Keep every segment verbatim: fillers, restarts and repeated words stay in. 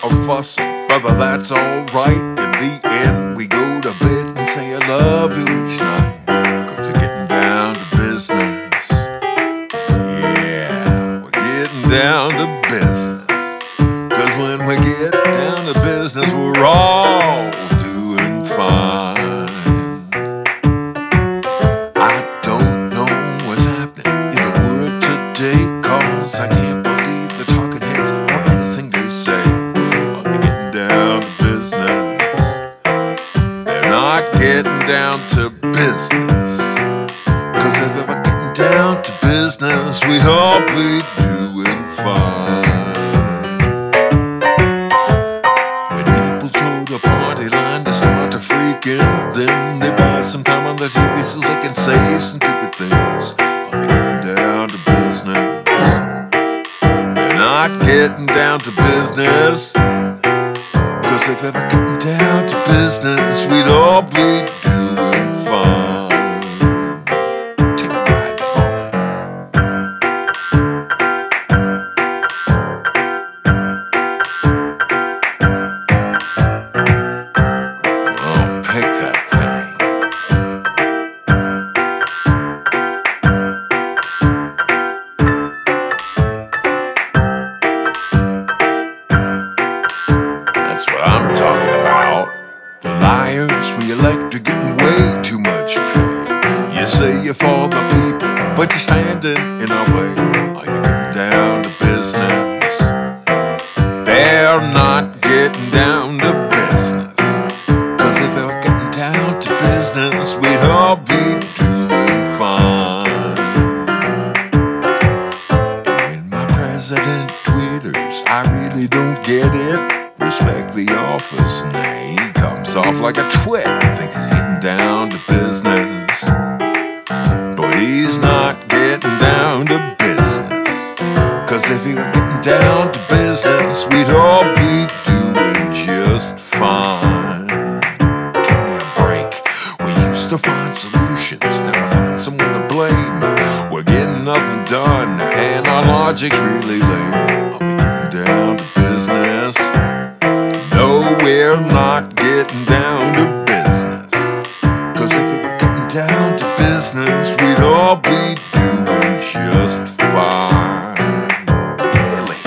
or fussing, brother, that's alright. In the end, we go to bed and say I love you each night. Cause we're getting down to business. Yeah, we're getting down to business. Cause when we get down to business, we're all doing fine. I don't know what's happening in the world today, cause I can't believe the talking heads or anything they say. Are they getting down to business? They're not getting down to business. Cause if they were getting down to business, we'd all be doing fine. When people told the party line to start to freaking, then they buy some time on the T V so they can say some stupid things. Are they getting down to business? They're not getting down to business. Cause if they were getting down to business, we'd all be doing fine. Take a ride, Paulie. Oh, pick that thing. That's what I'm talking about. The liars we elect are getting way too much pay. You say you're for the people, but you're standing in our way. Are you getting down to business? They're not getting down to business. Cause if they were getting down to business, we'd all be doing fine. And when my president twitters, I really don't get it. Respect the office, nay, he comes off like a twit. Thinks he's getting down to business, but he's not getting down to business. Cause if he were getting down to business, we'd all be doing just fine. Give me a break. We used to find solutions, now find someone to blame. We're getting nothing done, and our logic's really lame. Are we getting down to business? No, we're not getting down to business. Cause if we were getting down to business, we'd all be doing just fine. Really?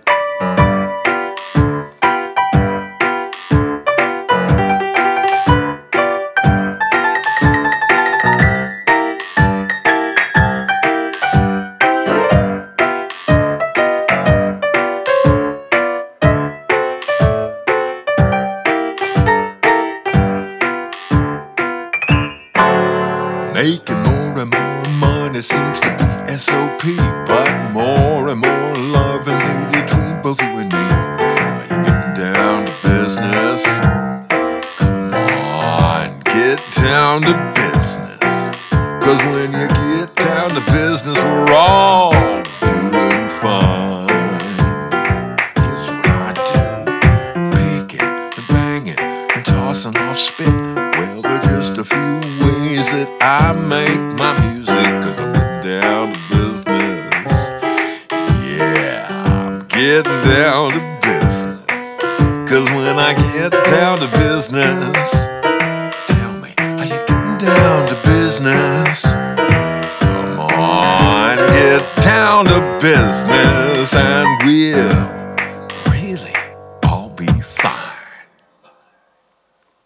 Making more and more money seems to be S O P, but more and more love and hate between both you and me. Are you getting down to business? Come on, get down to business. Cause when you get down to business, we're all doing fine. Here's what I do: picking and banging and tossing off spit. Well, there are just a few ways that I make my music, cause I'm getting down to business. Yeah, I'm getting down to business. Cause when I get down to business, tell me, are you getting down to business? Come on, get down to business, and we'll